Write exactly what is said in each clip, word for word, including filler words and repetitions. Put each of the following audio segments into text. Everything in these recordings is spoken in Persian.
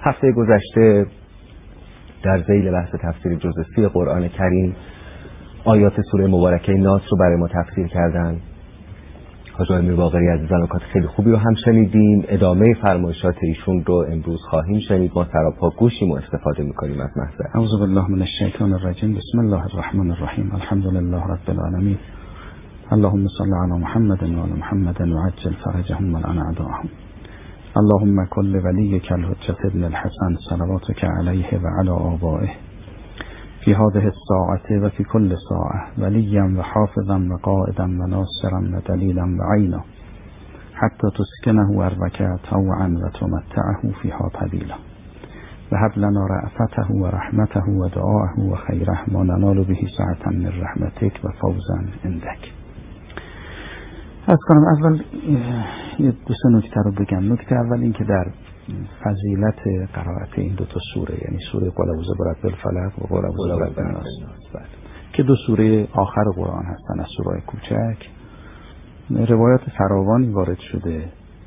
هفته گذشته در ذیل بحث تفسیر جزء سی قرآن کریم آیات سوره مبارکه ناس رو برای ما تفسیر کردن. حاج امیر باقری عزیزان نکات خیلی خوبی رو هم شنیدیم. ادامه فرمایشات ایشون رو امروز خواهیم شنید. ما سراپا گوشیم و استفاده میکنیم از محضر. اعوذ بالله من الشیطان الرجیم. بسم الله الرحمن الرحیم. الحمد لله رب العالمین. اللهم صل علی محمد و علی محمد وعجل فرجهم والعن اعداءهم. اللهم كل وليك الحجة ابن الحسن صلواتك عليه وعلى آبائه في هذه الساعة وفي كل ساعة وليا وحافظا وقائدا وناصرا ودليلا وعينا حتى تسكنه أرضك طوعا وتمتعه فيها طويلا وهب لنا رأفته ورحمته ودعاءه وخيره ما ننال به سعة من رحمتك وفوزا عندك. از کنم اول یه دو سه نکته رو بگم. نکته اول این که در فضیلت قرائت این دو تا سوره، یعنی سوره قل اعوذ برب الفلق و قل اعوذ برب الناس که دو سوره آخر قرآن هستن از سوره کوچک، روایات فراوانی وارد شده.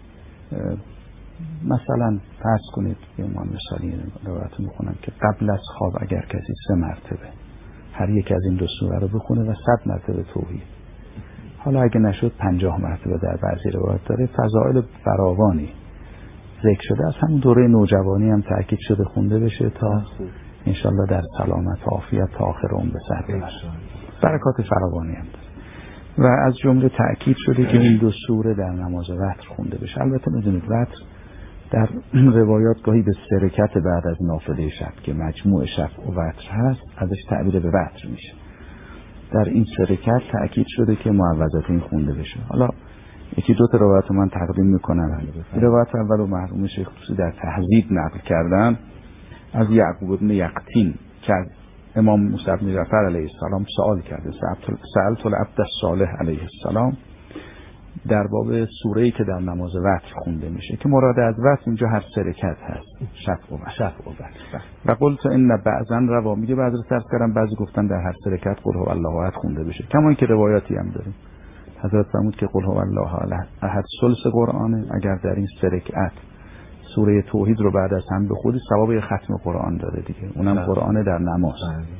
مثلا فرض کنید به عنوان مثالی روایت میخونم که قبل از خواب اگر کسی سه مرتبه هر یک از این دو سوره رو بخونه و صد مرتبه توحید، حالا اگه نشد پنجاه مرتبه در بعضی روایات داره، فضائل فراوانی ذکر شده. از همون دوره نوجوانی هم تأکید شده خونده بشه تا انشالله در سلامت و عافیت تا آخر عمر به سر ببره. برکات فراوانی هم داره و از جمله تأکید شده که این دو سوره در نماز وتر خونده بشه. البته میدونید وتر در روایات گاهی به سرکت بعد از نافله شب که مجموع شب و وتر هست ازش تعبیر به وتر میشه. در این سرکت تأکید شده که معوذتین خونده بشه. حالا یکی دو تا روایت من تقدیم میکنم. روایت اول و مرحوم شیخ طوسی در تهذیب نقل کردن از یعقوب بن یقطین که از امام موسی بن جعفر علیه السلام سوال کرده، سألت العبد الصالح علیه السلام، در باب سوره‌ای که در نماز وتر خونده میشه که مراد از وتر اینجا هر سرکت هست، شفع و شفع و وتر. و قلت ان بعضا روا، میگه بعضی تفسیر کردن بعضی گفتن در هر سرکت قل هو الله احد خونده بشه، کما اینکه روایاتی هم داریم حضرت فرمود که قل هو الله احد ثلث قرآنه، اگر در این سرکت سوره توحید رو بعد از هم بخونی ثواب ختم قرآن داره دیگه، اونم قرآن در نماز.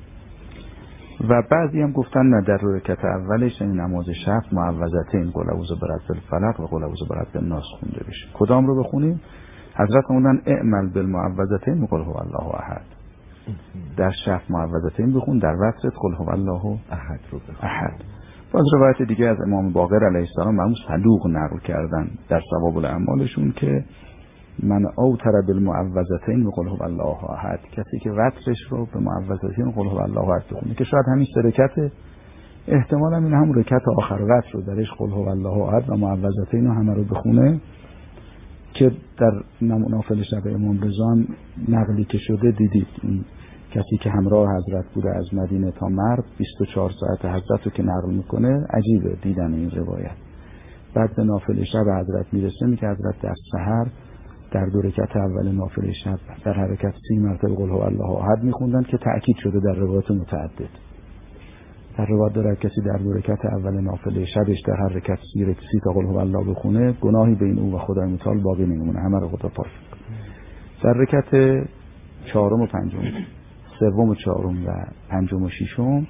و بعضی هم گفتن نه، در رکعت اولش این نماز شب معوذتین قل اعوذ برب الفلق و قل اعوذ برب الناس خونده بشه. کدام رو بخونیم؟ حضرت فرمودن اعمل بالمعوذتین و قل هو الله احد. در شب معوذتین بخون، در وتر قل هو الله احد رو بخون. احد. باز روایت دیگه از امام باقر علیه السلام مرحوم صدوق نقل کردن در ثواب الاعمالشون که من اوتر بالمعوذتین و قل هو الله احد، کسی که وترش رو به معوذتین و قل هو الله احد بخونه که شاید همین سرکت، احتمالاً این همون رکعت آخر وتر رو درش قل هو الله احد و معوذتین همه رو بخونه که در نافل شب امام رضا نقلی که شده دیدید، این کسی که همراه حضرت بوده از مدینه تا مرو بیست و چهار ساعت حضرت رو که نقل میکنه، عجیبه دیدن این روایت. بعد به نافل شب حضرت میرسه، میگه حضرت در سحر در دو رکعت اول نافله شب در حرکت سی مرتبه قل هو الله احد میخوندن که تأکید شده در روایات متعدد. در روایت داره کسی در دو رکعت اول نافله شبش در هر رکعت سی رکعت سی تا قل هو الله بخونه، گناهی بین او و خدای متعال باقی نمیمونه، همه رو خدا پاک میکنه. در رکعت چهارم و پنجم، سوم و چهارم و پنجم و ششم،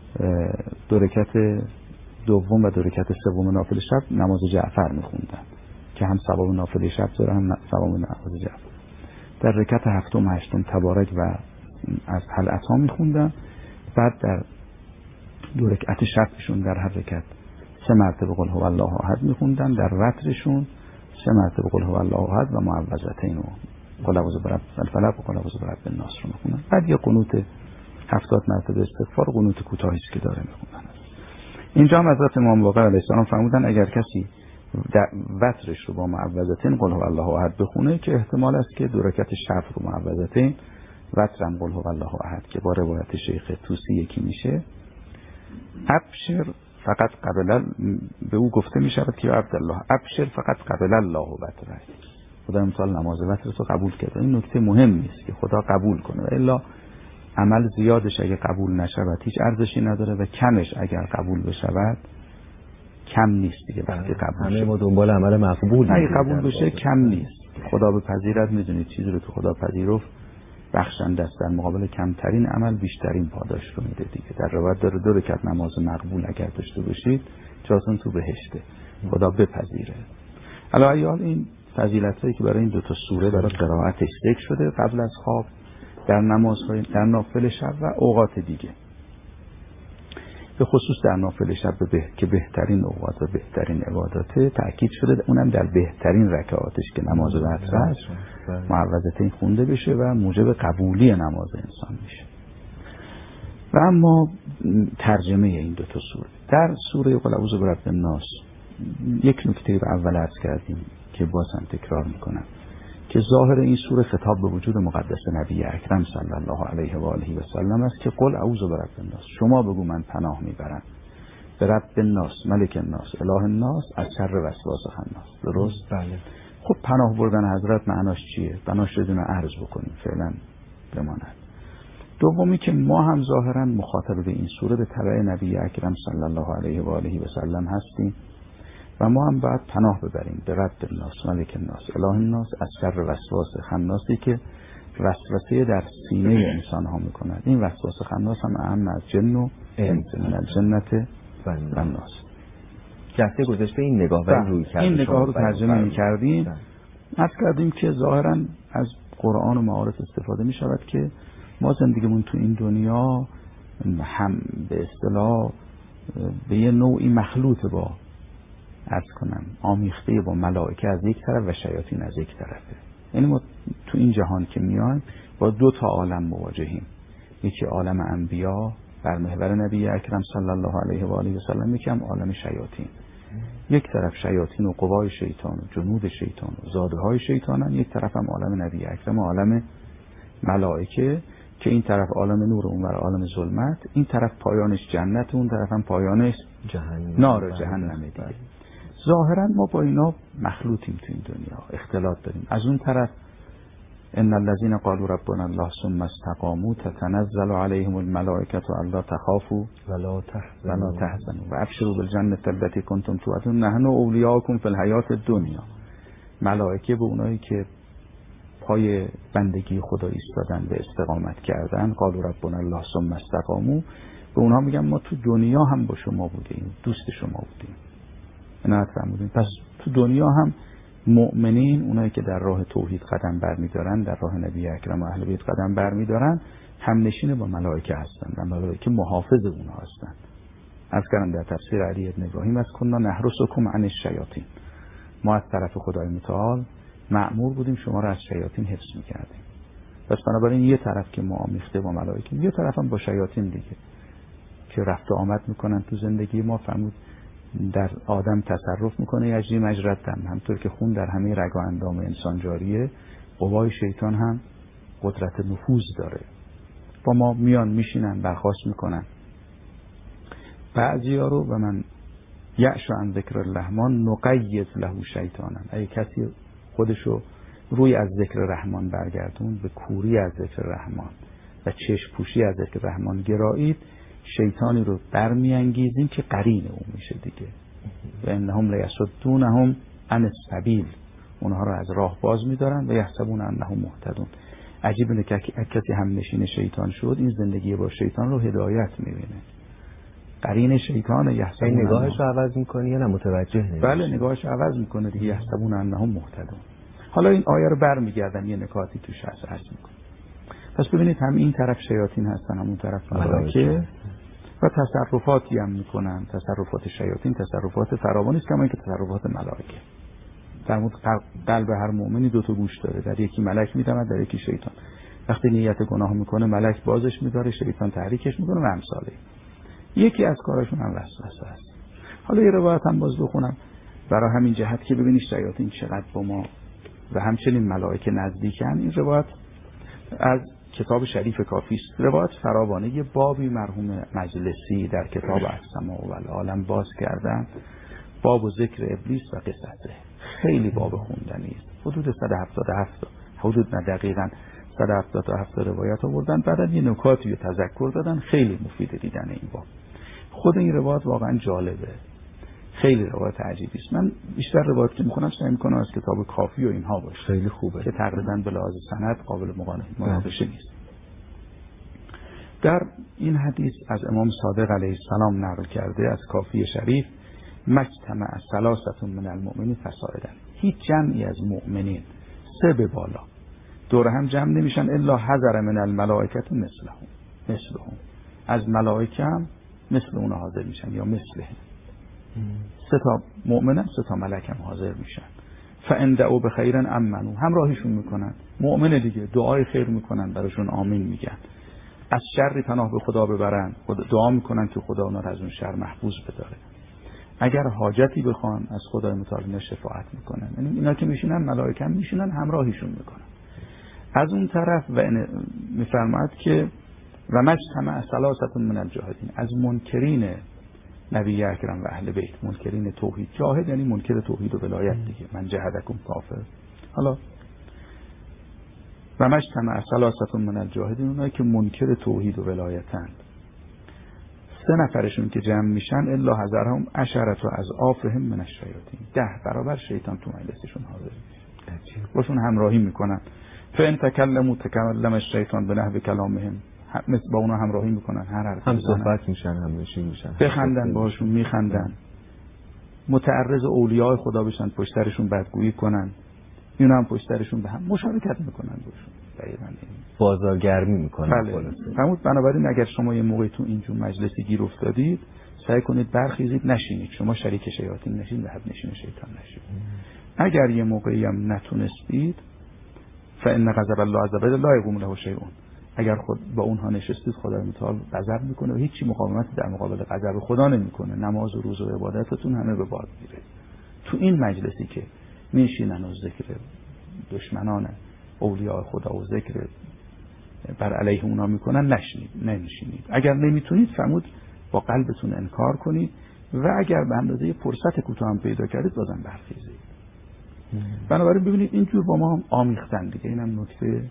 دو رکعت دوم و دو رکعت سوم نافله شب نماز جعفر میخوندن که هم ثواب نافله شب داره هم ثواب نماز جعفر. در رکعت هفتم و هشتم تبارک و از هل اتی میخوندن. بعد در دو رکعت شبشون در هر رکعت سه مرتبه قل هو الله احد میخوندن. در وترشون سه مرتبه قل هو الله احد و معوذتین و قل اعوذ برب الفلق و قل اعوذ برب الناس رو میخوندن. بعد یه قنوت هفتاد مرتبه استغفار، قنوت کوتاهی که داره میخوندن. اینجا هم حضرت امام باقر علیه السلام فرمودن اگر کسی در وترش رو با معوذتین قل هو الله احد بخونه که احتمال است که دو رکعت شب رو معوذتین، وترم قل هو الله احد که با روایت شیخ طوسی یکی میشه، ابشر فقط قبل به او گفته می شود که عبدالله ابشر فقط قبل الله وتره، خدا امسال نماز وتر رو قبول کرده. این نکته مهمی است که خدا قبول کنه و الا عمل زیادش اگه قبول نشود هیچ ارزشی نداره و کمش اگر قبول بشود کم نیست دیگه. وقتی قبول همه ما دنبال عمل مقبول، اگه قبول بشه کم نیست. خدا به پذیرت، میدونید چیزی رو که خدا پذیرفت بخشنده است، در مقابل کمترین عمل بیشترین پاداش رو میده دیگه. در روایت داره دو رکعت نماز مقبول اگر داشته باشید جاتون تو بهشته، خدا بپذیره. علاوه بر این فضیلتایی که برای این دو تا سوره برای قرائتش ذکر شده قبل از خواب، در نمازهای در نافل شب و اوقات دیگه، به خصوص در نافل شب به که بهترین اوقات و بهترین عباداته تأکید شده، اونم در بهترین رکعاتش که نماز وتر است معوذتین خونده بشه و موجب قبولی نماز انسان میشه. و اما ترجمه این دو تا سوره، در سوره قل اعوذ برب الناس یک نکته رو اول عرض کردیم که بازم تکرار میکنم که ظاهر این سوره خطاب به وجود مقدس نبی اکرم صلی الله علیه و آله و سلم است که قل اعوذ برب الناس، شما بگو من پناه میبرم به رب الناس، ملک الناس، اله الناس، از شر وسواس خناس. درست؟ بله. خب پناه بردن حضرت معناش چیه؟ بناش رو دونه عرض بکنیم فعلا بماند. دومی که ما هم ظاهرا مخاطب به این سوره به تبع نبی اکرم صلی الله علیه و آله و سلم هستیم و ما هم باید پناه ببریم به رب الناس، ملک الناس، اله الناس، از شر وسواس خناسی که وسوسه در سینه انسان ها میکند. این وسواس خناس هم اهم از جن و انس، من الجنت و الناس. جلسه گذشته این نگاه و روی کرد این نگاه رو ترجمه می‌کردیم. عرض کردیم که ظاهرا از قرآن و معارف استفاده می شود که ما زندگیمون تو این دنیا هم به اصطلاح به یه نوعی مخلوط با عرض کنم آمیخته با ملائکه از یک طرف و شیاطین از یک طرفه. یعنی ما تو این جهان که میایم با دو تا عالم مواجهیم، یکی عالم انبیا بر محور نبی اکرم صلی الله علیه و آله و سلم، یکی هم عالم شیاطین. یک طرف شیاطین و قوای شیطان و جنود شیطان و زاده های شیطانن، یک طرف هم عالم نبی اکرم و عالم ملائکه که این طرف عالم نور و اون بر عالم ظلمت، این طرف پایانش جنت و اون طرف هم پایانش جهنم، نار جهنم دیگه. ظاهرا ما با اینا مخلوطیم تو این دنیا، اختلاط داریم. از اون طرف ان الذين قالوا ربنا الله ثم استقاموا تتنزل عليهم الملائكه الا تخافوا ولا تحزنوا ولا تحزنوا وابشروا بالجنه التي كنتم توعدون نحن اولیاؤكم في الحیاة الدنیا. ملائکه به اونایی که پای بندگی خدا ایستادن به استقامت کردن، قالوا ربنا الله ثم استقاموا، به اونها میگن ما تو دنیا هم با شما بودیم، دوست شما بودیم. عنایت فرمودین. پس تو دنیا هم مؤمنین، اونایی که در راه توحید قدم برمیدارن، در راه نبی اکرم و اهل بیت قدم برمیدارن، هم نشین با ملائکه هستن و ملائکه محافظ اونها هستن. از کردم در تفسیر علی ابن ابراهیم از کنا نحرسکم عن الشیاطین، ما از طرف خدای متعال مأمور بودیم شما را از شیاطین حفظ میکردیم. پس بنابراین یه طرف که ما آمیخته با ملائکه، یه طرف هم با شیاطین دیگه که رفت و آمد میکنن تو زندگی ما. فرمود در آدم تصرف میکنه یجری مجرد دم، همطور که خون در همه رگ و اندام انسان جاریه، قوای شیطان هم قدرت نفوذ داره. با ما میان میشینن برخاست میکنن. بعضی ها رو و من یعش عن ذکر الرحمن نقید له شیطانن، اگه کسی خودشو روی از ذکر رحمان برگردون، به کوری از ذکر رحمان و چشم پوشی از ذکر رحمان گرایید، شیطانی رو برمیانگیزیم که قرین اون میشه دیگه. و انهم لیصدونهم عن السبیل، اونها رو از راه باز میدارن و یحسبون انهم مهتدون. عجیب اینه که کسی هم نشین شیطان شد، این زندگی با شیطان رو هدایت میبینه. قرین شیطان یحسبون این نگاهش رو عوض میکنه یا نه متوجه نمیشه؟ بله نگاهش عوض میکنه دیگه. یحسبون انهم مهتدون. حالا این آیه رو برمیگردم یه نکاتی توش هست عرض میکنم. پس ببینید هم این طرف شیاطین هستن، هم اون طرف ملائکه و تصرفاتی هم میکنن. تصرفات شیاطین تصرفات فراوانی است، کما اینکه تصرفات ملائکه. فرمود قلب هر مؤمنی دو تا گوش داره، در یکی ملک میدمد، در یکی شیطان. وقتی نیت گناه میکنه ملک بازش میداره، شیطان تحریکش میکنه و امثاله. یکی از کاراشون هم وسوسه است. حالا یه روایت هم باز بخونم برای همین جهت که ببینید شیاطین چقدر با ما و همچنین ملائکه نزدیکن. این روایت از کتاب شریف کافی است، روایت فراوانه. یه بابی مرحوم مجلسی در کتاب السماء و العالم باز کردن، باب و ذکر ابلیس و قصصه. خیلی باب خوندنی است، حدود صد و هفتاد و هفت حدود نه دقیقاً صد و هفتاد و هفت روایت آوردن، بعدا یه نکاتی رو تذکر دادن. خیلی مفید دیدن این باب. خود این روایت واقعا جالبه. خیلی روایت عجیبی است. من بیشتر روایت که میخونم سعی میکنم از کتاب کافی و اینها باشه، خیلی خوبه، که تقریبا به لحاظ سند قابل مناقشه نیست. در این حدیث از امام صادق علیه السلام نقل کرده از کافی شریف: مجتمع ثلاثة من المؤمنین فصاعدا، هیچ جمعی از مؤمنین سه به بالا دور هم جمع نمیشن الا حضر من الملائکه مثلهم مثلهم از ملائکه هم مثل اون حاضر میشن یا مثله. سه تا مؤمنن، سه تا ملک هم حاضر میشن. فان دعوا بخیر امنوا، همراهیشون میکنن، مؤمن دیگه دعای خیر میکنن براشون، آمین میگن. از شر پناه به خدا ببرن، خدا دعا میکنن که خدا اونا رو از اون شر محفوظ بداره. اگر حاجتی بخوان از خدای متعال شفاعت میکنن. یعنی اینا که میشینن ملائکه هم میشینن همراهیشون میکنن. از اون طرف و میفرماد که و مجتمع ثلاثة من الجاهدین، از منکرین نبی اکرم و اهل بیت، منکرین توحید، جاهد یعنی منکر توحید و ولایت دیگه، من جهدکم کافر. حالا و مجتمع ثلاثة من الجاهدین، اونایی که منکر توحید و ولایتند، سه نفرشون که جمع میشن الا حذرهم عشرة از آفهم من الشیاطین، ده برابر شیطان تو مجلسشون حاضر میشه، باشون همراهی میکنن. فان تکلموا تکلم الشیطان بنحو کلامهم، مثل با اونا همراهی میکنن، هر حرف هم صحبت میشن، هم نشین میشن، بخندن باشون میخندن، متعرض اولیاء خدا بشن، پشترشون بدگویی کنن، اینا هم پشترشون به هم مشارکت میکنن باشون، دقیقاً بازارگرمی میکنن. بله. فرمود بنابراین اگر شما یه موقعی تو اینجور مجلسی گیر افتادید، سعی کنید برخیزید، نشینید، شما شریک شیاطین نشین و حد نشین شیطان نشین. اگر یه موقعی هم نتونستید، فإن غضب الله عز وجل لا يقوم له شیء، اگر خود با اونها نشستید خدای متعال غضب میکنه و هیچی مقاومتی در مقابل غضب خدا نمیکنه، نماز و روزه و عبادتتون همه به باد میره. تو این مجلسی که میشینن و ذکر دشمنان اولیاء خدا و ذکر بر علیه اونا میکنن، نشینید، نمیشینید. اگر نمیتونید فرمود با قلبتون انکار کنید و اگر به اندازه فرصت کوتاه هم پیدا کردید بازم برخیزید. بنابراین ببینید اینجور با ما هم آمیختن دیگه. اینم نکته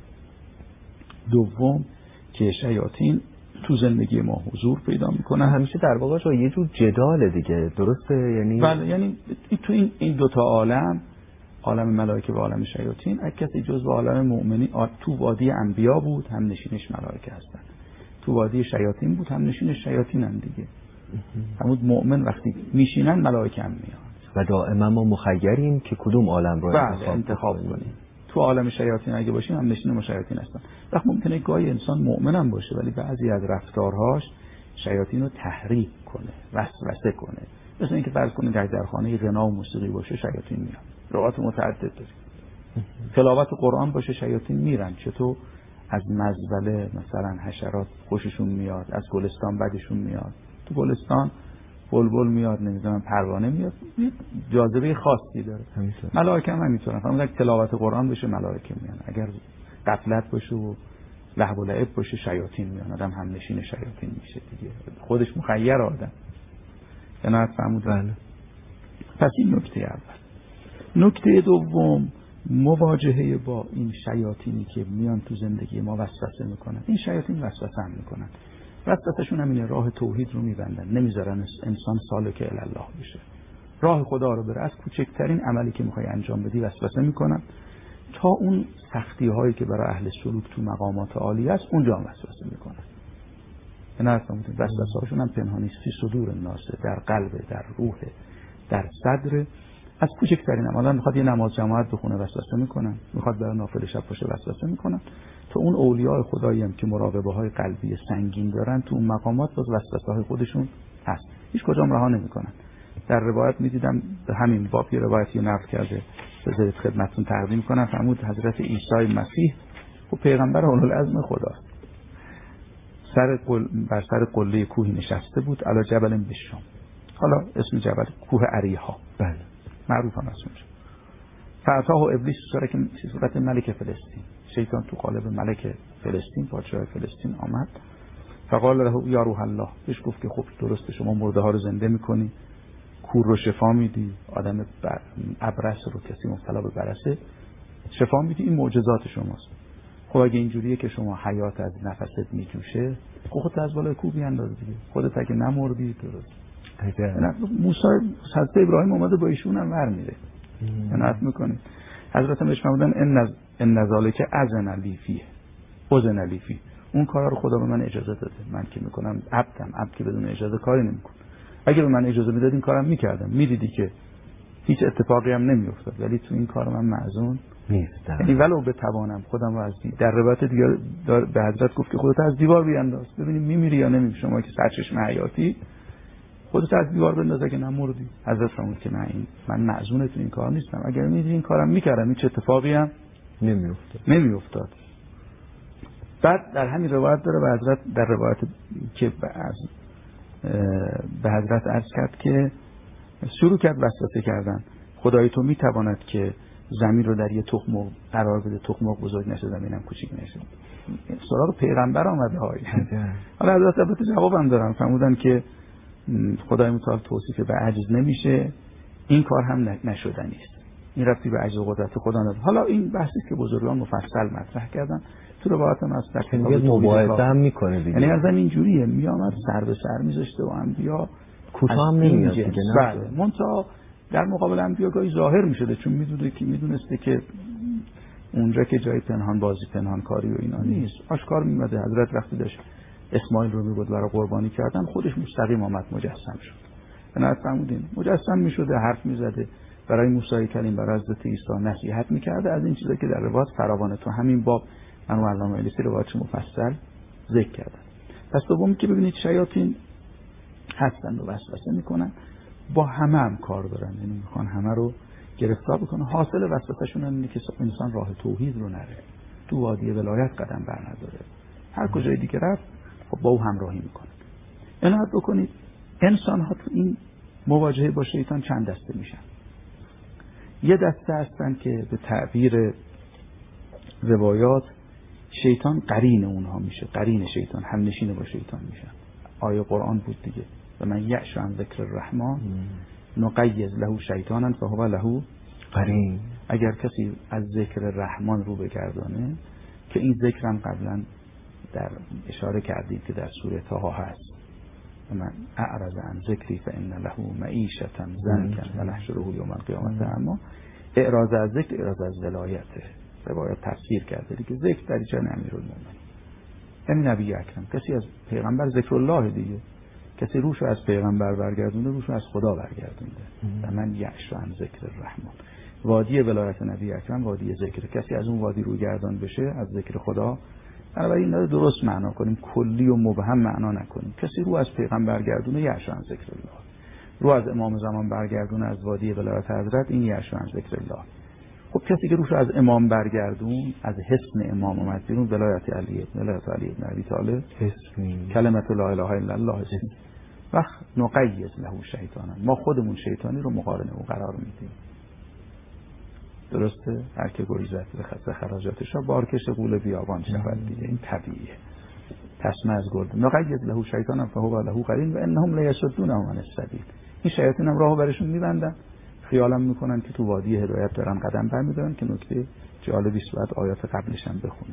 دوم که شیاطین تو زندگی ما حضور پیدا میکنن. همیشه در واقع شو یه جور جدال دیگه، درسته؟ یعنی بله، یعنی تو این این دو تا عالم، عالم ملائکه و عالم شیاطین، اگه کسی جزو عالم مؤمنین تو وادی انبیا بود، هم نشینش ملائکه هستن. تو وادی شیاطین بود، هم نشینش شیاطین هم دیگه. همون مؤمن وقتی میشینن ملائکه هم میان و دائما ما مخیریم که کدوم عالم رو انتخاب, انتخاب کنیم. تو عالم شیاطین اگه باشیم هم نشین ما شیاطین هستن. وقت ممکنه گاهی انسان مؤمن هم باشه ولی بعضی از رفتارهاش شیاطین رو تحریک کنه، وسوسه کنه. مثل اینکه فرض کنید در خانه غنا و موسیقی باشه شیاطین میان. روایات متعدد داریم. تلاوت قرآن باشه شیاطین میرن. چطور؟ از مزبله مثلا حشرات خوششون میاد، از گلستان بدشون میاد. تو گلستان بلبل میاد، نمیدونم پروانه میاد، جاذبه خاصی داره. ملائکه هم همینطورن. فرض کنید تلاوت قرآن بشه ملائکه میان، اگر غفلت باشه و لهو و لعب باشه شیاطین میان. آدم هم نشین شیاطین میشه دیگه، خودش مخیر آدم. عنایت فرمودن. پس این نکته اول. نکته دوم، مواجهه با این شیاطینی که میان تو زندگی ما وسوسه میکنن. این شیاطین وسوسه هم میکنن. وسوسهشون همینه، راه توحید رو میبندن، نمیذارن انسان سالک الی الله بشه، راه خدا رو بره. از کوچکترین عملی که میخوای انجام بدی وسوسه میکنن تا اون سختی هایی که برای اهل سلوک تو مقامات عالی است اونجا هم وسوسه میکنن. اینا اصلا وسوسه هاشون هم پنهانی فی صدور الناس، در قلب، در روح، در صدر. از کوچکترین عمل، میخواد یه نماز جماعت بخونه وسوسه میکنن، میخواد برای نافله شب باشه وسوسه میکنن، تو اون اولیاء خدایی هم که مراقبه های قلبی سنگین دارن تو اون مقامات باز وسوسه های خودشون هست، هیچ کجام رها نمیکنن. در روایت میدیدم به همین باب یه روایتی نقل کرده، بذارید خدمتتون تقدیم کنم. فرمود حضرت عیسی مسیح و پیغمبر اولوالعزم خدا سر قل... بر سر قله کوهی نشسته بود، علی جبل بشام. حالا اسم جبل کوه اریحا، بله معروف هم است اونجا. فاتاه ابلیس که صورت ملک فلسطین، شیطان تو قالب ملک فلسطین، پادشاه فلسطین آمد. فقال له یا روح الله، بهش گفت که خب درسته شما مرده ها رو زنده میکنی، کور رو شفا میدی، آدم ابرص رو کسی مبتلا به برصه شفا میدی، این معجزات شماست. خب اگه اینجوریه که شما حیات از نفست میجوشه، خودت از بالای کوه بیانداز دیگه، خودت اگه نمردی درست. موسی حضرت ابراهیم اومده با ایشون هم ور میره عنایت میکنه. حضرت بهش فرمودن ان نز... ان ذالک اذن لی فیه اذن لی فیه، اون کارا رو خدا به من اجازه داده، من که میکنم عبدم، عبد که بدون اجازه کاری نمیکنه. اگه به من اجازه میداد این کارم میکردم، میدیدی که هیچ اتفاقی هم نمیافتاد، ولی تو این کار من معزون نیستم. یعنی ولو بتوانم خودم رو از دی... در روایت دیگه به حضرت گفت که خودت از دیوار بیانداز ببینیم میمیری یا نمیمیری، شما که سرچشمه حیاتی خودت از دیوار بنداز که نمردی. حضرت فرمود که نه، این من معزون تو این کار نیستم، اگر میدیدی این کارم میکردم هیچ اتفاقی هم نمیافتاد نمیافتاد. بعد در همین روایت داره به حضرت در روایت که از به حضرت عرض کرد که شروع کرد وسوسه کردن، خدای تو میتواند که زمین رو در یه تخم مرغ قرار بده، تخم مرغ بزرگ نشه زمینم کوچیک نشه. سراغ پیغمبر آمده های. حالا حضرت البته جوابم دارن، فرمودن که خدای متعال توصیف به عجز نمیشه، این کار هم نشدنی است، این ربطی به عجز و قدرت خدا نداره. حالا این بحثی که بزرگان مفصل مطرح کردن تو روایت هم از تکمیل مباحثه هم میکنه دیگه، یعنی از این جوریه میامد سر به سر میذاشته و انبیا کوتاه هم نمیاد دیگه. بله، منتها در مقابل انبیا گاهی ظاهر میشده، چون میدونه که میدونسته که اونجا که جای پنهان بازی پنهان کاری و اینا نیست، آشکار میمده. حضرت وقتی داشت اسماعیل رو میبرد برای قربانی کردن، خودش مستقیم آمد مجسم شد. بنابراین فرمودین مجسم میشده، حرف میزده، برای موسی کلیم برای حضرت عیسی نصیحت میکرده، از این چیزا که در روایت فراوانه تو همین باب من و علامه الیسی روایتش مفصل ذکر کردن. پس دومی که ببینید شیاطین هستن و وسوسه میکنن، با همه هم کار دارن، یعنی میخوان همه رو گرفتار بکنن. حاصل وسوسه‌شون اینه که انسان راه توحید رو نره، تو وادی ولایت قدم بر نداره، هر کجای دیگه رفت خب با او همراهی میکنه. عنایت بکنید انسان ها تو این مواجهه با شیطان چند دسته میشن. یه دسته هستن که به تعبیر روایات شیطان قرین اونها میشه، قرین شیطان، هم نشینه با شیطان میشن. آیه قرآن بود دیگه، و من یعش عن ذکر الرحمن نقیض له شیطانا فهو له قرین. اگر کسی از ذکر رحمان رو بگردانه، که این ذکر هم قبلا در اشاره کردید که در سوره طه هست، و من اعرض عن ذکری فان له معیشة ضنکا و نحشره یوم القیامة. اما اعراض از ذکر اعراض از ولایته، روایت تفسیر کرده دیگه، ذکر در جای امیرالمومنین یعنی نبی اکرم. کسی از پیغمبر ذکر الله دیگه، کسی روشو از پیغمبر برگردونده، روشو از خدا برگردونده. و من یعش عن ذکر الرحمن، وادی ولایت نبی اکرم وادی ذکر، کسی از اون وادی رو گردان بشه از ذکر خدا. بنابراین این درست معنا کنیم، کلی و مبهم معنا نکنیم. کسی رو از پیغمبر برگردونه یعش عن ذکر الله، رو از امام زمان برگردونه از وادی ولایت حضرت، این یعش عن ذکر الله. خب کسی که روش از امام برگردون، از حسن امام اومد بیرون، ولایت علی ولایت علی بن ابی طالب، حسن کلمت لا اله الا الله، حسن وقت نقیض له شیطانا، ما خودمون شیطانی رو مقارن او قرار میدیم. درسته؟ هر که گریزد به خط خراجاتش را بارکش قول بیابان شود دیگه، این طبیعیه. تسمه از گرد نقیض له شیطانا فهو له قرین و انهم لیصدونهم عن السبیل. این شیاطین هم راهو برشون میبندن، خیالم میکنن که تو وادی هدایت دارن قدم برمیدارن، که نکته جالبی است، بعد آیات قبلش هم بخونیم.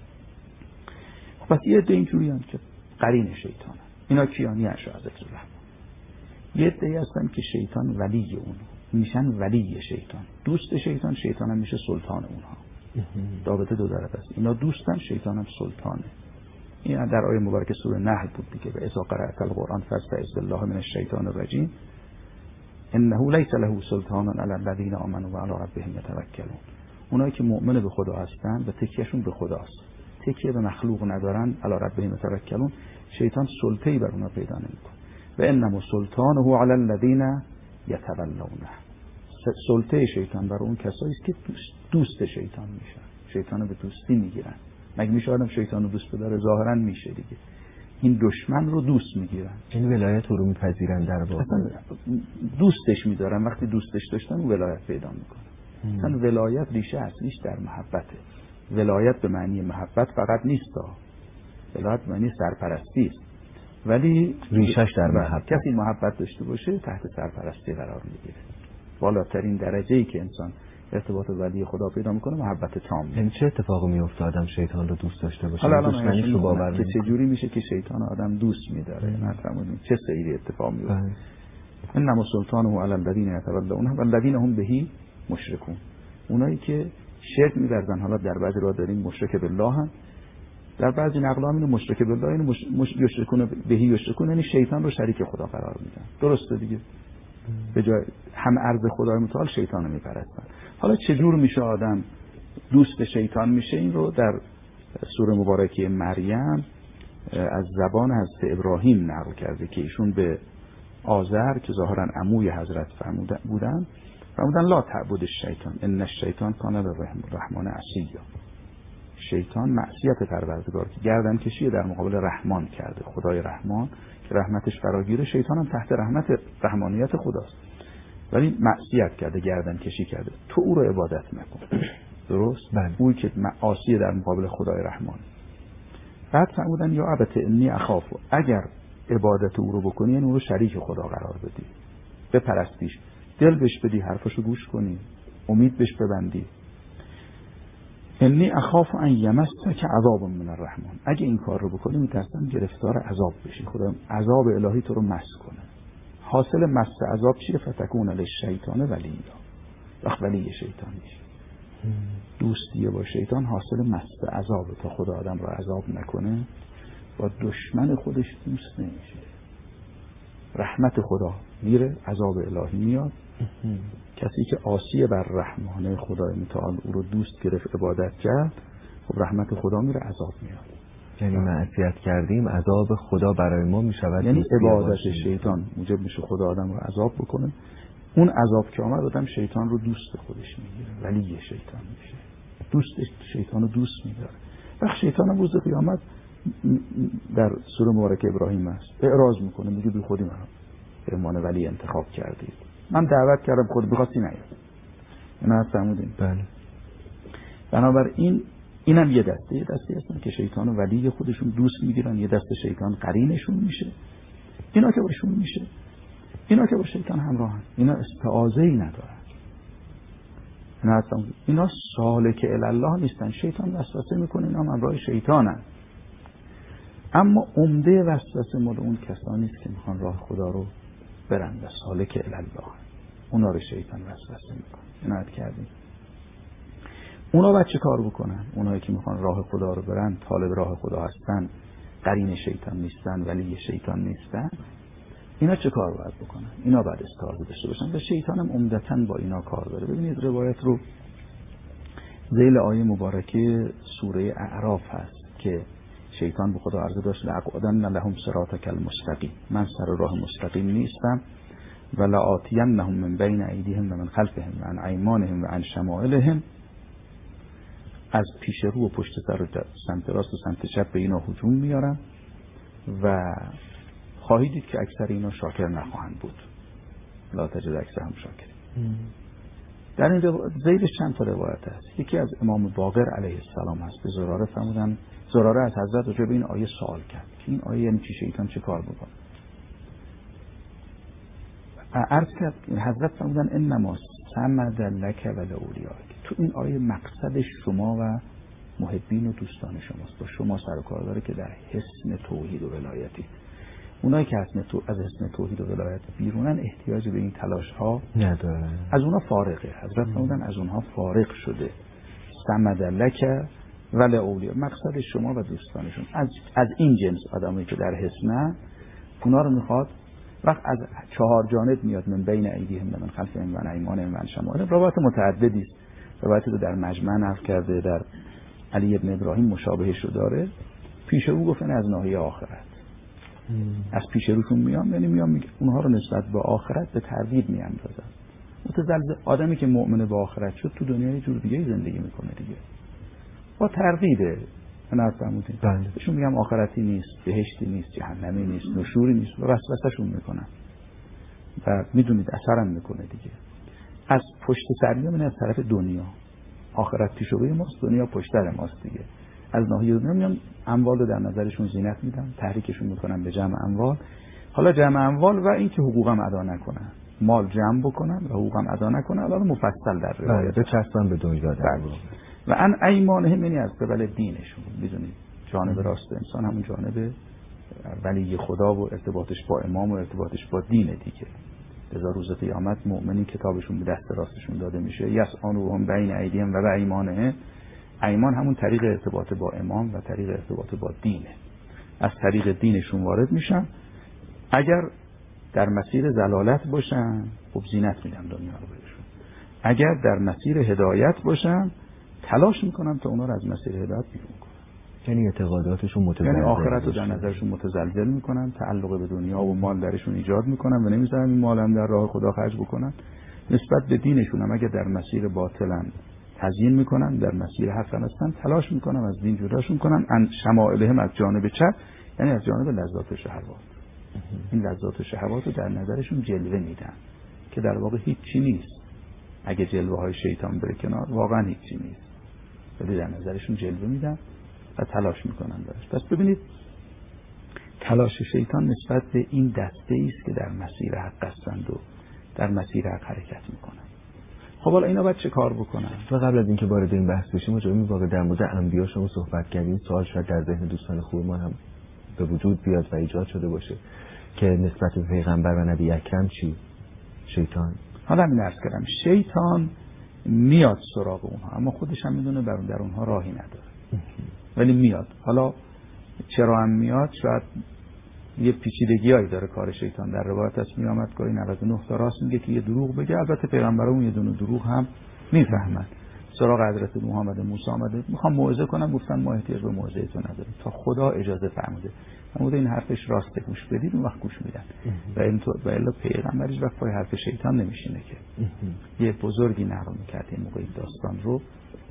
خب پس یه عده اینجوریان که قرین شیطانن. اینا کیانی اشعه ذکر الرحمن. یه عده هستن که شیطان ولی اون میشن، ولی شیطان، دوست شیطان، شیطان هم میشه سلطان اونها. رابطه دو طرف است، اینا دوستن، شیطان هم سلطانه. این در آیه مبارکه سوره نحل بود دیگه، به اذا قرأت القرآن فاستعذ بالله من الشیطان الرجیم انه لیس له سلطان علی الذین آمنوا و علی ربهم یتوکلون. اونایی که مؤمن به خدا هستن و تکیهشون به خداست، تکیه به مخلوق ندارن، علی ربهم یتوکلون، شیطان سلطه‌ای بر اونها پیدا نمیکنه. و انما سلطانه علی الذین یتولونه، سلطه شیطان بر اون کسایی است که دوست, دوست شیطان میشن، شیطانو به دوستی میگیرن. مگه میشه آدم شیطانو دوست بداره؟ ظاهرا میشه دیگه. این دشمن رو دوست میگیرن، این ولایت رو میپذیرن، در واقع دوستش میدارن. وقتی دوستش داشتن ولایت پیدا میکنه. مثلا ولایت ریشه اصلیش در محبته. ولایت به معنی محبت فقط نیست، ولایت به معنی سرپرستی است، ولی ریشش در محبت. کسی محبت داشته باشه تحت سرپرستی قرار میگیره. بالاترین درجه‌ای که انسان ارتباط ولی خدا پیدا میکنه محبت تام. این چه اتفاقی میفته آدم شیطان رو دوست داشته باشه؟ دشمنیش رو باور که چه جوری میشه که شیطان آدم دوست می‌داره؟ نفهمیدین چه سیری اتفاق میفته. انما سلطانه علی الذین یتولونه و الذین هم به مشرکون. اونایی که شرک می‌ورزن، حالا در بعضی راه داریم مشرک بالله هم، در بعضی نقل‌ها اینو مشرک بالله، اینو مش... مش... یشرکون بهی یشرکون، یعنی شیطان رو شریک خدا قرار میدن. درسته دیگه؟ به جای هم عرض خدای متعال شیطان رو میپرستن. حالا چجور میشه آدم دوست شیطان میشه؟ این رو در سوره مبارکه مریم از زبان حضرت ابراهیم نقل کرده که ایشون به آزر که ظاهرا عموی حضرت بودن فرمودن لا تعبد الشیطان ان الشیطان کان للرحمن عصیا. شیطان معصیت پروردگار که گردن کشی در مقابل رحمان کرده، خدای رحمان که رحمتش فراگیره، شیطان هم تحت رحمت رحمانیت خداست ولی معصیت کرده، گردن کشی کرده. تو او رو عبادت نکن. درست؟ بله. اوی که معاصی در مقابل خدای رحمان. بعد فرمودن یا ابت انی اخاف، اگر عبادت او رو بکنی یعنی او رو شریک خدا قرار بدی، بپرستیش، دل بهش بدی، حرفشو گوش کنی، امید بهش ببندی. انی اخاف ان یمسک عذاب من الرحمن، اگه این کار رو بکنی میترسم گرفتار عذاب بشی، خدا عذاب الهی تو رو مس کنه. حاصل مس عذاب چیه؟ فتکون للشیطان ولیا، وقت ولی شیطان میشه. دوستی با شیطان حاصل مس عذاب، تا خدا آدم رو عذاب نکنه با دشمن خودش دوست نمیشه. رحمت خدا میره، عذاب الهی میاد. کسی که عاصی بر رحمانه خدای متعال او رو دوست گرفت، عبادت کرد، خب رحمت خدا میره، عذاب میاد. یعنی معصیت کردیم عذاب خدا برای ما میشود. یعنی عبادت شیطان موجب میشه خدا آدم رو عذاب بکنه. اون عذاب که آمد آدم شیطان رو دوست خودش میگیره، ولی یه شیطان میشه، دوست شیطان رو دوست میداره. وقت شیطان هم روز قیامت در سوره مبارکه ابراهیم است، اعراض میکنه، میگه بی خودی من به عنوان ولی انتخاب کردید، من دعوت کردم خود بخواستی نیاد. اینا هست فرمودیم. بله. بنابراین اینم یه دسته یه دسته هستن که شیطان و ولی خودشون دوست میگیرن، یه دسته شیطان قرینشون میشه. اینا که باشون میشه، اینا که با شیطان همراهن، اینا استعاذه‌ای ندارن. اینا هستن اینا سالک الی الله نیستن، شیطان وسوسه میکنه، اینا همراه شیطانن. اما عمده وسوسه مال اون کسانی است که میخوان راه خدا رو برن و سالک الی الله، اونا رو شیطان وسوسه میکنه. عنایت کردیم. اونا باید چه کار بکنن؟ اونایی که میخوان راه خدا رو برن، طالب راه خدا هستن، قرین شیطان نیستن، ولی شیطان نیستن، اینا چه کار باید بکنن؟ اینا باید استعاذه داشته باشن و شیطان هم عمدتاً با اینا کار داره. ببینید روایت رو ذیل آیه مبارکه سوره اعراف هست که شیطان به خدا عرضه داشت لأقعدن لهم صراطک المستقیم، من سر راه مستقیم نیستم، و لآتینهم من بین ایدیهم و من خلفهم و عن ایمانهم و عن شمائلهم، از پیش رو و پشت سر و سمت راست و سمت چپ به اینا هجوم میارم و خواهید دید که اکثر اینا شاکر نخواهند بود. لا تجد اکثرهم شاکر. در این زیدش چند تا روایت هست. یکی از امام باقر علیه السلام هست، به زراره فرمودن، زراره از حضرت راجع به این آیه سوال کرد که این آیه یعنی چی، شیطان چه کار بکنه؟ عرض کرد حضرت فرمودن انما صمد لک و لاولیاک، تو این آیه مقصد شما و محبین و دوستان شماست، با شما سر و کار داره که در حسن توحید و ولایتی. اونایی که حسن تو از حسن توحید و ولایت بیرونن احتیاج به این تلاش ها ندارن، از اونها فارغه. حضرت فرمودن از اونها فارغ شده. صمد لک و لاولیا، مقصد شما و دوستانشون از از این جنس آدمایی که در حسن، اونا رو میخواد وقت از چهار جانب میاد، من بین ایدیهم و من خلفهم و عن ایمانهم و عن شمائلهم. روایت متعددی است، روایتی رو در مجمع نقل کرده، در علی ابن ابراهیم مشابهش رو داره. پیش رو گفتن از ناحیه آخرت، از پیش روشون میام، یعنی میام میگه اونها رو نسبت به آخرت به تردید میاندازن. متزلزل آدمی که مؤمن به آخرت شد تو دنیا یه جور دیگه زندگی میکنه دیگه، با تردیده. من فرمودین بهشون میگم آخرتی نیست، بهشتی نیست، جهنمی نیست، نشوری نیست، و وسوسه‌شون میکنن و میدونید اثرم میکنه دیگه. از پشت سری من از طرف دنیا، آخرت پیش روی ماست، دنیا پشت سر ماست دیگه. از ناحیه دنیا میام اموال رو در نظرشون زینت میدم، تحریکشون میکنم به جمع اموال. حالا جمع اموال و اینکه حقوقم ادا نکنن، مال جمع بکنن و حقوقم ادا نکنن، حالا مفصل در روایت به چسبن به دنیا در و ان ایمانهم، یعنی از قبل دینشون. میدونید جانب راست انسان همون جانب ولی خدا و ارتباطش با امام و ارتباطش با دین دیگه. لذا روز قیامت مؤمنین کتابشون به دست راستشون داده میشه. یسعونهم بین ایدیهم و بایمانهم. ایمان همون طریق ارتباط با امام و طریق ارتباط با دینه. از طریق دینشون وارد میشن. اگر در مسیر ضلالت باشن خب زینت میدن دنیا رو بهشون. اگر در مسیر هدایت باشن تلاش میکنن تا اونا رو از مسیر هدایت بیرون کنن. یعنی اعتقاداتشون متزلزل، یعنی آخرت رو در نظرشون متزلزل میکنن، تعلق به دنیا و مال درشون ایجاد میکنن و نمیذارن این مال هم در راه خدا خرج بکنن. نسبت به دینشون هم اگر در مسیر باطلن تزیین میکنن، در مسیر حق هستن تلاش میکنن از دین جداشون کنن. ان شمائلهم از جانب چپ، یعنی از جانب لذات و شهوات. این لذات و شهوات رو در نظرشون جلوه میدن که در واقع هیچی نیست. اگه جلوه های شیطان بره کنار واقعا هیچی نیست، ولی در نظرشون جلوه میدن و تلاش میکنن براش. پس ببینید تلاش شیطان نسبت به این دسته است که در مسیر حق هستند و در مسیر حق حرکت میکنن. خب حالا اینا باید چه کار بکنن؟ و قبل از اینکه وارد این بحث بشیم ما جایی واقعا در مورد انبیا شما صحبت کردیم. سوال شاید در ذهن دوستان خوب ما هم به وجود بیاد و ایجاد شده باشه که نسبت به پیغمبر و نبی اکرم چی؟ شیطان. حالا همین عرض کردم شیطان میاد سراغ اونها، اما خودش هم میدونه بر در اونها راهی نداره ولی میاد. حالا چرا هم میاد؟ شاید یه پیچیدگیایی داره کار شیطان. در روایت هست میامد گاهی نود و نه تا راست میگه که یه دروغ بگه. البته پیغمبرامون یه دونه دروغ هم میفهمن. سراغ حضرت محمد موسی آمده میخوام موعظه کنم، گفتن ما احتیاج به موعظه تو نداریم تا خدا اجازه فرموده. فرموده این حرفش راسته، گوش بدید، اون وقت گوش میدن. و این تو و الا پیغمبرش وقت پای حرف شیطان نمیشینه که. یه بزرگی نقل میکرد این موقع داستان رو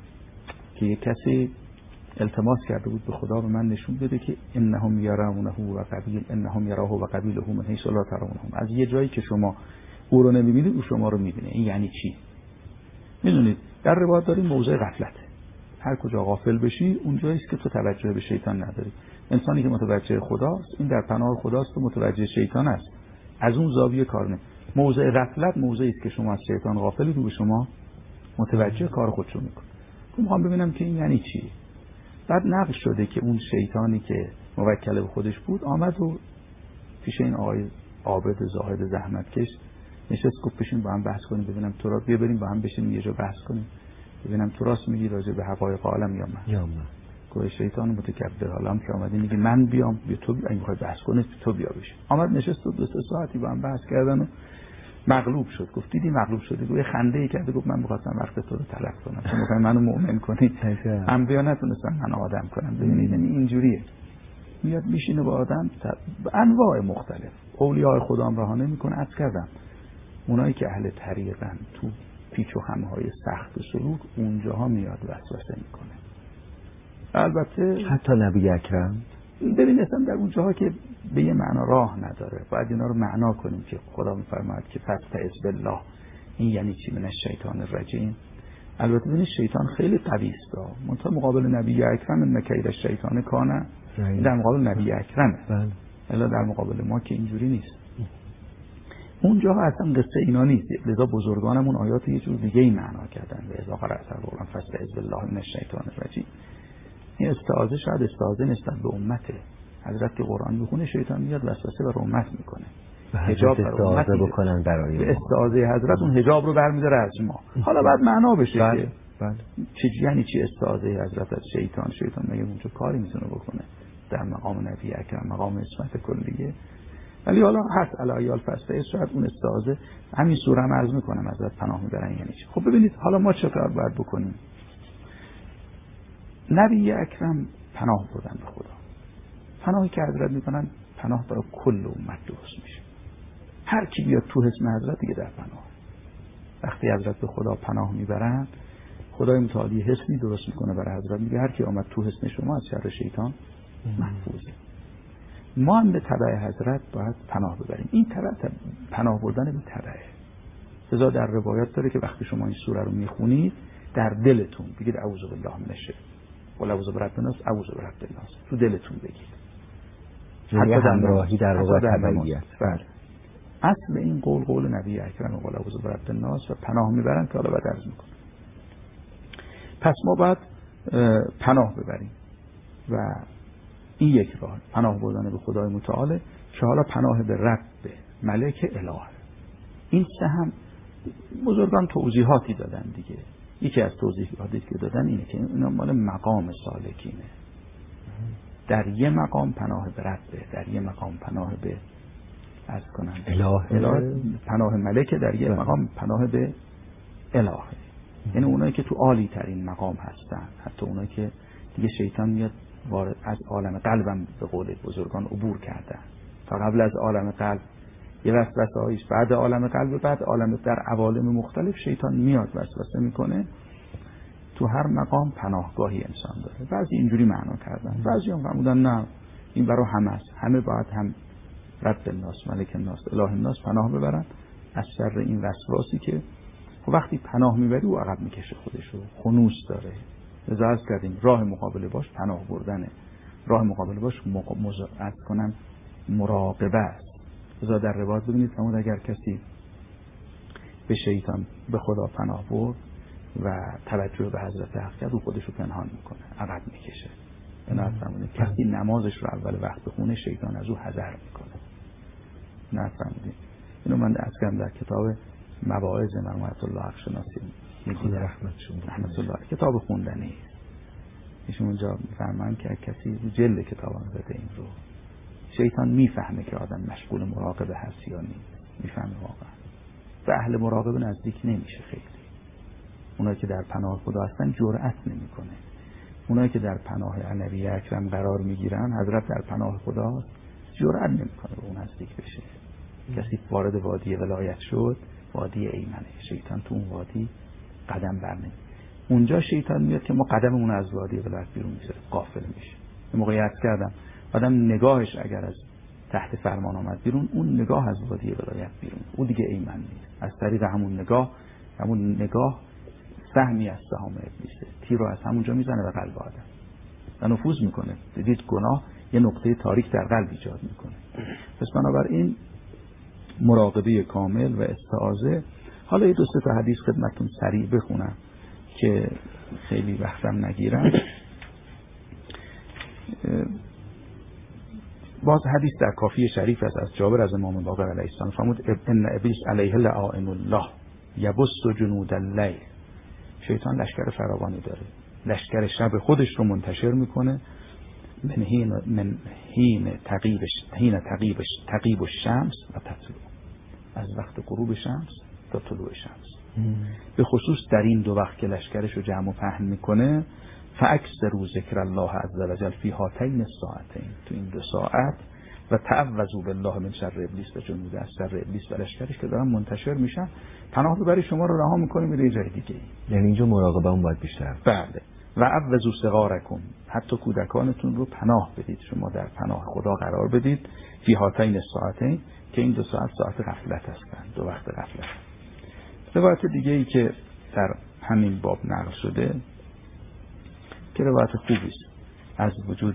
که یه کسی التماس کرده بود به خدا به من نشون بده که انهم یرونه و قبیل انهم یراه و قبیله من حیث لا ترونهم. از یه جایی که شما او رو نمیبینید او شما رو میبینه. این یعنی چی؟ میدونید در روایت داریم موضع غفلته. هر کجا غافل بشی اون جایی است که تو توجه به شیطان نداری. انسانی که متوجه خداست این در پناه خداست و متوجه شیطان است. از اون زاویه کار نه. موضع غفلت موضعی است که شما از شیطان غافلی رو به شما متوجه کار خودشو میکنه. میخوام ببینم که این یعنی چی. بعد نقل شده که اون شیطانی که موکل به خودش بود آمد و پیش این آقای عابد زاهد زحمتکش نشست، گفت بشین با هم بحث کنیم ببینم تو را بیا بریم با هم بشینیم یه جا بحث کنیم ببینم تو راست میگی راجع به حقایق عالم یا من. یا من. گویا شیطان متکبر حالم که آمده میگه من بیام بیا تو بیا، اگه میخوای بحث کنی تو بیا بشین. آمد نشست و دو سه ساعتی با هم بحث کردن و مغلوب شد. گفت دیدی مغلوب شدی؟ گویا خنده‌ای کرد گفت من می‌خواستم وقت تو رو تلف کنم، تو می‌خوای منو مؤمن کنی. انبیا نتونستن من آدم کنن. ببینید یعنی اینجوریه. میاد میشینه با آدم انواع مختلف. اولیاء خدا هم رها نمی‌کنه. عرض کردم اونایی که اهل طریقن تو پیچ و خم‌های سخت سلوک اونجاها میاد وسوسه میکنه. البته حتی نبی اکرم ببین اصلا در اونجاها که به یه معنا راه نداره باید اینا رو معنا کنیم که خدا میفرماید که فاستعذ بالله. این یعنی چی؟ من الشیطان الرجیم. البته ببین شیطان خیلی قوی است. منتها مقابل نبی اکرم ان کید الشیطان کان، در مقابل نبی اکرمه. بله. الا در مقابل ما که اینجوری نیست. اونجاها اصلا قصه اینا نیست. لذا بزرگانمون آیات یه جور دیگه ای معنا کردن. و اذا قرأت القرآن فاستعذ بالله من الشیطان الرجیم. این استعاذه شاید استعاذه نسبت به امته. حضرت که قرآن میخونه شیطان میاد وسوسه بر امت میکنه. حجاب بر امت بکنن برای به استعاذه حضرت اون حجاب رو برمی‌داره از ما. حالا بعد معنا بشه بله. که بله. چه یعنی چی استعاذه حضرت از شیطان؟ شیطان میگه اونجا کاری میتونه بکنه در مقام نبی اکرم، مقام اسمت کلیه. ولی حالا هست علایال فاستعذ شاید اون استعاذه همین سوره هم عرض میکنم حضرت پناه میبرن یعنی چی. خب ببینید حالا ما چه کار باید بکنیم؟ نبی اکرم پناه بردن به خدا. پناهی که حضرت میکنن پناه برای کل امت درست میشه. هر کی بیاد تو اسم حضرت دیگه در پناه. وقتی حضرت به خدا پناه میبرن خدای متعالی حسنی درست میکنه برای حضرت، میگه هر کی آمد تو حسن شما از شر شیطان محفوظه. ما هم به تبع حضرت باید پناه ببریم. این تبع پناه بردن به تبعه. لذا در روایت داره که وقتی شما این سوره رو میخونید در دلتون بگید اعوذ بالله من الشیطان و اعوذ برب الناس، اعوذ برب الناس، تو دلتون بگید. یعنی همراهی در واقع تبعیت. بله. اصل این قول قول نبی اکرم و اعوذ برب الناس و پناه میبرن که حالا بعد عرض میکنم. پس ما باید پناه ببریم و این یک راه پناه بردن به خدای متعال که حالا پناه به رب ملک اله. این سهم بزرگان توضیحاتی دادن دیگه. یکی از توضیحاتی که دادن اینه که اینا مال مقام سالکینه. در یه مقام پناه به ربه، در یه مقام پناه به از کنن اله, اله پناه ملکه، در یه مقام پناه به الهه. یعنی اونایی که تو عالی ترین مقام هستن، حتی اونایی که دیگه شیطان میاد وارد از عالم قلبم به قول بزرگان عبور کردن. تا قبل از عالم قلب یه وسوسه هایش، بعد عالم قلب، بعد عالم در عوالم مختلف شیطان میاد وسوسه میکنه. تو هر مقام پناهگاهی انسان داره. بعضی اینجوری معنا کردن، بعضی هم فرمودن نه این برای همه است، همه باید هم رب الناس، ملک الناس، اله الناس پناه ببرن از شر این وسواسی که وقتی پناه میبری او عقب میکشه خودشو، خنوس داره. ازاز کردیم راه مقابله باش پناه بردنه، راه مقابله باش مزاعد کنن مراقبه است. ازا در روایت ببینید فرمود اگر کسی به شیطان به خدا پناه برد و توجه به حضرت حق کرد او خودشو پنهان میکنه، عقب میکشه. نه فرمودید کسی نمازش رو اول وقت بخونه شیطان از او حذر میکنه. نه فرمودید اینو من از کردم در کتاب مواعظ مرحمت الله حق شناسی میگید رحمت الله کتاب خوندنی ایشون اونجا میفرمایند که کسی جلد کتاب زده این رو شیطان میفهمه که آدم مشغول مراقبه هست یا نیست، میفهمه واقعا. به اهل مراقبه نزدیک نمیشه خیلی. اونایی که در پناه خدا هستن جرأت نمیکنه. اونایی که در پناه نبی اکرم قرار میگیرن، حضرت در پناه خدا جرأت نمیکنه به اون نزدیک بشه. کسی وارد وادی ولایت شد، وادی ایمنه، شیطان تو اون وادی قدم برنه. اونجا شیطان میاد که ما قدممون از وادی ولایت بیرون میذاره، غافل میشه. این موقعی عرض کردم آدم نگاهش اگر از تحت فرمان آمد بیرون، اون نگاه از وادی ولایت بیرون، اون دیگه ایمن نیست. از طریق همون نگاه، همون نگاه سهمی از سهام ابلیسه، تیر رو از همونجا میزنه به قلب آدم و نفوذ میکنه. دیدید گناه یه نقطه تاریک در قلب ایجاد میکنه. پس بنابراین مراقبه کامل و استعاذه. حالا یه دو سه تا حدیث خدمتتون سریع بخونم که خیلی وقتم نگیرم. باز حدیث در کافی شریف است از جابر از امام باقر علیه السلام فرمود ان ابلیس علیه لعائن الله یبث جنود اللیل. شیطان لشکر فراوانی داره، لشکر شب خودش رو منتشر میکنه من حین من حین تغیبش حین تغیبش تغیب الشمس و تطلع، از وقت غروب شمس تا طلوع شمس. به خصوص در این دو وقت که لشکرش رو جمع و پهن میکنه، فاکثروا ذکر الله عز وجل فی هاتین الساعتین، تو این دو ساعت، و تعوذوا بالله من شر ابلیس و جنود، از شر ابلیس و لشکرش که دارن منتشر میشن پناه ببری شما رو رها میکنه میره جای دیگه. یعنی اینجا مراقبه اون باید بیشتر. بله. و عوذوا صغارکم، حتی کودکانتون رو پناه بدید، شما در پناه خدا قرار بدید فی هاتین الساعتین، که این دو ساعت ساعت غفلت هستند، دو وقت غفلت. روایت دیگه ای که در همین باب نقل شده که روایت خوبی است از وجود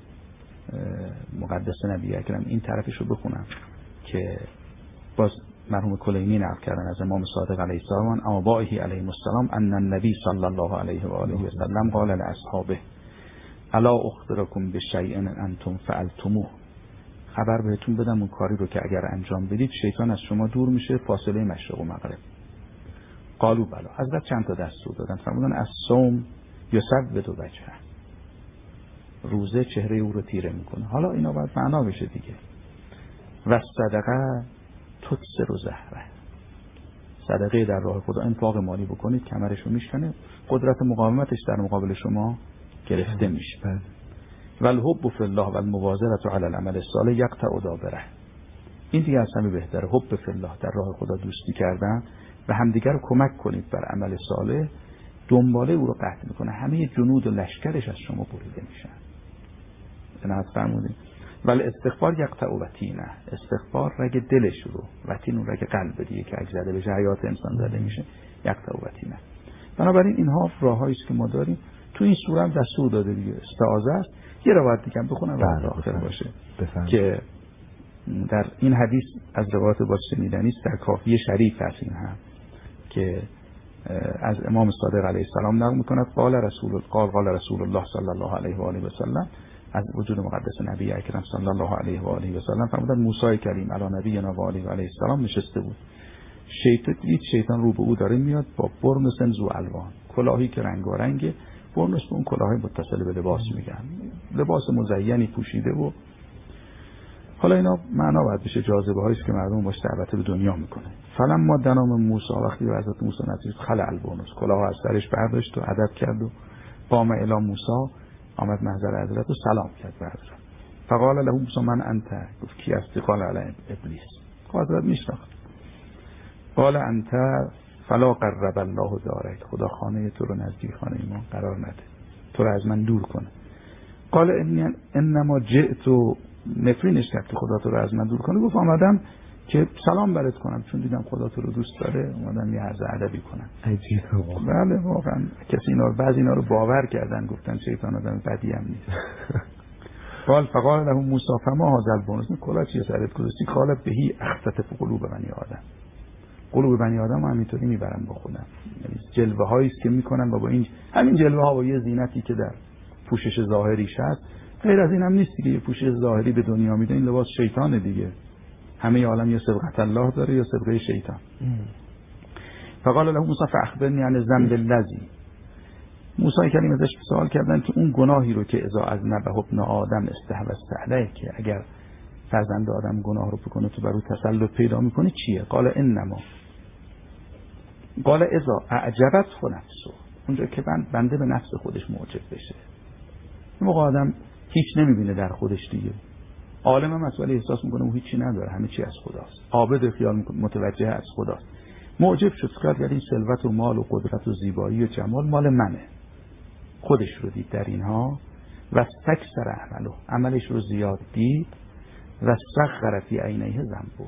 مقدس نبی اکرم، این طرفش رو بخونم که باز مرحوم کلینی نقل کردن از امام صادق علیه السلام اما بائه علیه السلام ان النبی صلی الله علیه و آله و سلم قال لاصحابه الا اخبرکم بشیء انتم فعلتموه، خبر بهتون بدم اون کاری رو که اگر انجام بدید شیطان از شما دور میشه فاصله مشرق و مغرب. قالوا بلا. حضرت چند تا دستور دادن، فرمودن از صوم یسود وجهه، روزه چهره او رو تیره میکنه. حالا اینا باید معنا بشه دیگه. و صدقه تکسر و زهره، صدقه در راه خدا، انفاق مالی بکنید کمرش رو میشکنه، قدرت مقاومتش در مقابل شما گرفته میشه. و الحب فی الله و المواظبة علی العمل الصالح یقطع دابره، این دیگه از همه بهتره. حب فی الله، در راه خدا دوستی کردن و همدیگر رو کمک کنید بر عمل صالح، دنباله او رو قطع میکنه، همه جنود و لشکرش از شما بریده میشن. نه فرمودید ولی استغفار یقطع وتینه، استغفار رگ دلش رو، وتین اون رگ قلب دیگه که اجزاده بشه حیات انسان زده میشه، یقطع وتینه. بنابراین اینها راههایی است که ما داریم. تو این سوره هم دستور داده دیگه، استعاذه است. یه روایت دیگه هم بخونم و آخر باشه بفهم. که در این حدیث از روایت با شنیدنی است، در کافی شریف هست این هم که از امام صادق علیه السلام نقل میکند قال رسول قال قال رسول الله صلی الله علیه و آله و سلم، از وجود مقدس نبی اکرم صلی الله علیه و آله و سلم فرمودند موسی کلیم علی نبینا و علیه و علیه السلام نشسته بود. شیطان دید شیطان رو به او داره میاد با برنس ذو الوان، کلاهی که رنگارنگه. برنس به اون کلاهی متصل به لباس میگن، لباس مزینی پوشیده و حالا اینا معنا باید بشه جاذبه هایی است که مردم باش دعوت به دنیا میکنه. فلما دنام موسی، وقتی به حضرت موسی نزدیک خلع البرنس، کلاه از سرش برداشت و ادب کرد و قام الی موسی، آمد محضر حضرت و سلام کرد به حضرت. فقال له موسی من انت، گفت کی هستی؟ قال علی ابلیس، حضرت میشناخت. قال انت فلا قرب الله دارک، خدا خانه تو رو نزدیک خانه ما قرار نده، تو رو از من دور کنه. قال انی انما جئت، نفرینش کرد که خدا تو رو از من دور کنه. گفت آمدم که سلام برات کنم، چون دیدم خدا تو رو دوست داره، اومدم یه عرض ادبی کنم. عجیبه واقعا. بله واقعا کسی اینا رو، بعضی اینا رو باور کردن، گفتن شیطان آدم بدی هم نیست. قال فقال له موسی فما هذا البرنس، کلا چیه سرت گذاشتی؟ قال بهی اخسف قلوب بنی آدم، قلوب بنی آدم همینطوری میبرن با خودم، یعنی جلوه هایی است که میکنن و با این همین جلوه ها با یه زینتی که در پوشش ظاهریش هست، غیر از این هم نیست دیگه، یه پوشش ظاهری به دنیا میده، این لباس شیطانه دیگه. همه عالم یا سبقت الله داره یا سبقه شیطان. فقال له موسی فاخبرنی عن الذنب الذی، موسی کریم ازش سوال کردن که اون گناهی رو که اذا از نبه ابن آدم استحوذت علیه، که اگر فرزند آدم گناه رو بکنه تو بر او تسلط پیدا میکنه چیه؟ قال انما، قال اذا اعجبت نفسه، اونجا که بنده به نفس خودش معجب بشه. این موقع آدم هیچ نمیبینه در خودش دیگه، عالم مسئله احساس میکنه اون هیچی نداره، همه چی از خداست، عابد خیال میکنه متوجه از خداست. معجب شد که این ثروت و مال و قدرت و زیبایی و جمال مال منه، خودش رو دید در اینها. و استکثر عمله، عملش رو زیاد دید. و صغر فی عینیه ذنبه،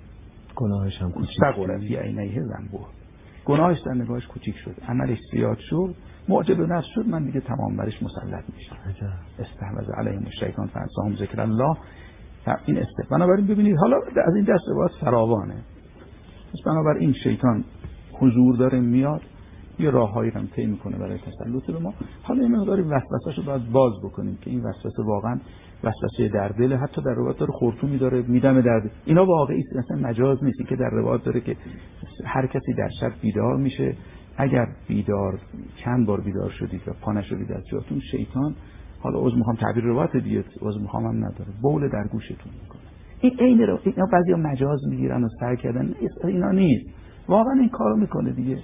گناهش هم کوچیک صغر فی عینیه ذنبه، گناهش در نگاهش کوچیک شد، عملش زیاد شد، معجب به نفس شد، من دیگه تمام برش مسلط میشم. استحوذ علیهم الشیطان فانساهم ذکر الله. این است. بنابراین ببینید حالا از این دست باید فراوانه. پس بنابراین این شیطان حضور داره میاد، یه راههایی رو طی میکنه برای تسلط به ما. حالا این مقداری وسوسه‌شو باید باز بکنیم که این وسوسه واقعا وسوسه در دل، حتی در روایت داره خرطومی داره میدمه در دل. اینا واقعی است، اصلا مجاز نیست که در روایت داره که هر کسی در شب بیدار میشه، اگر بیدار چند بار بیدار شدید و پا نشدید از جاتون، شیطان، حالا عذر میخوام تعبیر روایت دیگه، عذر میخوام هم نداره، بول در گوشتون میکنه. این عین رو اینا بعضیا مجاز میگیرن و سعی کردن، اینا نیست، واقعا این کارو میکنه دیگه.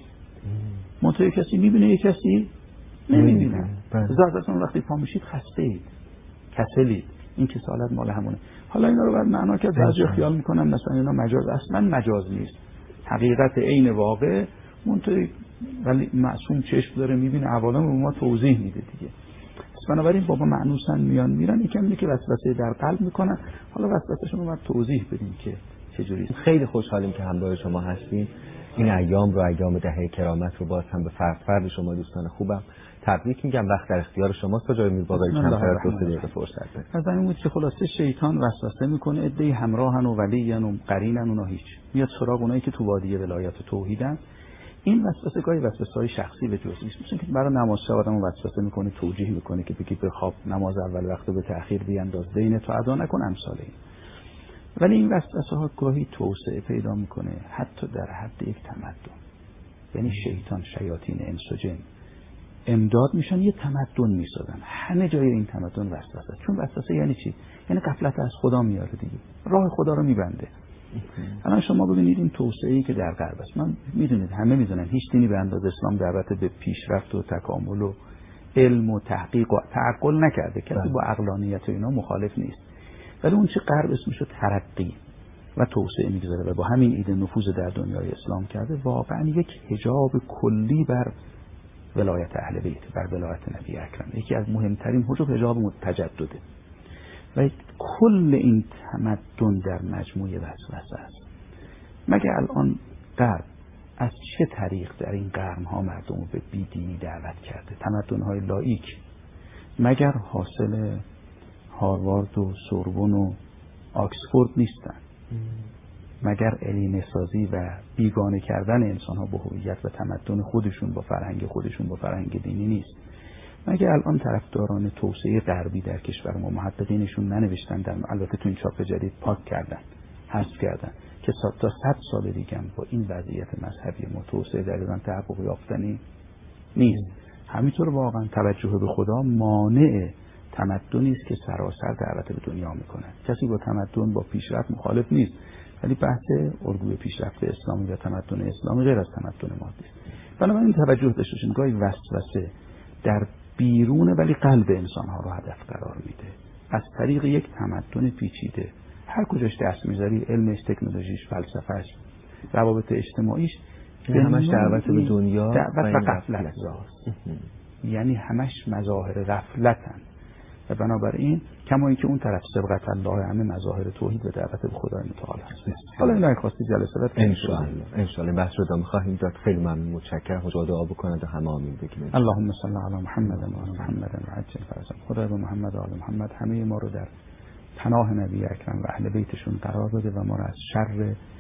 منتها کسی میبینه، یک کسی نمیبینه. ذاتتون وقتی پا میشید خسته اید، کسلید، این کسالت مال همونه. حالا اینا رو بعد معنا کرد، بعضی خیال میکنن مثلا اینا مجاز، اصلا مجاز نیست، حقیقت عین واقع. منتها ولی معصوم چشم داره میبینه، عوالم به ما توضیح میده دیگه. بنابراین بابا معنوسن میان میرن، یکم اینه که وسوسه در قلب میکنن. حالا وسوسه‌شون رو باید توضیح بدیم که چجوری. خیلی خوشحالیم که همراه شما هستیم. این ایام رو، ایام دهه کرامت رو باز هم به فرد فرد شما دوستان خوبم تبریک میگم. وقت در اختیار شماست آقای میرباقری، چند تا دو سه دقیقه فرصت بدید. از این بود که خلاصه شیطان وسوسه میکنه، عده‌ای همراهن و ولیین و قرینن، اونا هیچ، میاد سراغ اونایی که تو وادی ولایت و توحیدن. این وسوسه گاهی وسوسه‌های شخصی به جزئی است، مثل که برای نماز شب آدمو وسوسه میکنه، توجیه میکنه که بگی بخواب، نماز اول وقت به تأخیر بیانداز، دین تو ادا نکن، امثال این. ولی این وسوسه ها گاهی توسعه پیدا میکنه حتی در حد یک تمدن. یعنی شیطان، شیاطین انس و جن امداد میشن، یه تمدن میسازن، همه جای این تمدن وسوسه. چون وسوسه یعنی چی؟ یعنی غفلت از خدا میاره دیگه، راه خدا رو میبنده. الان شما ببینید این توسعه‌ای که در غرب است، من میدونید همه میدونن هیچ دینی به اندازه اسلام دعوت به پیشرفت و تکامل و علم و تحقیق و تعقل نکرده، کسی با عقلانیت و اینا مخالف نیست. ولی اون چه غرب اسمشو ترقی و توسعه میگذاره و با همین ایده نفوذ در دنیای اسلام کرده، واقعا یک حجاب کلی بر ولایت اهل بیت، بر ولایت نبی اکرم. یکی از مهمترین حجاب حجاب متجدده و کل این تمدن در مجموعه وسوسه است. مگر الان غرب از چه طریق در این قرنها مردم رو به بیدینی دعوت کرده؟ تمدن‌های لاییک مگر حاصل هاروارد و سوربن و آکسفورد نیستن؟ مگر علینه سازی و بیگانه کردن انسان‌ها با هویت و تمدن خودشون، با فرهنگ خودشون، با فرهنگ دینی نیست؟ مگر الان طرفداران توسعه غربی در کشور ما محققینشون ننوشتن، در البته تو این چاپ جدید پاک کردن، حذف کردن که تا صد سال دیگه هم با این وضعیت مذهبی متوسع جدیدن تحقق یافتنی نیست. همینطور واقعا توجه به خدا مانع تمدنی است که سراسر دعوت به دنیا میکنه. کسی با تمدن با پیشرفت مخالف نیست، ولی بحث الگوی پیشرفت اسلامی و تمدن اسلامی غیر از تمدن مادی است. بنابراین توجه داشته باشید گاهی وسوسه در بیرون ولی قلب انسان ها رو هدف قرار میده. از طریق یک تمدن پیچیده هر کجاش دست میذاری، علمش، تکنولوژیش، فلسفهش، روابط اجتماعیش، به همش دعوت به دنیا دعوت و غفلت است. یعنی همش مظاهر غفلتن و بنابراین کما اینکه اون طرف سبقت الله همه مظاهر توحید و دعوت به خدای متعال است. حالا اینا خواستی جلسه بعد ان شاء الله ان شاء الله بحث رو ادامه خواهیم داد. خیلی ممنون، متشکرم. خدا دعا بکنید و همه آمین بگیم. اللهم صل علی محمد و آل محمد و عجل فرجهم. خدای به محمد و آل محمد همه ما رو در پناه نبی اکرم و اهل بیتشون قرار بده و ما رو از شر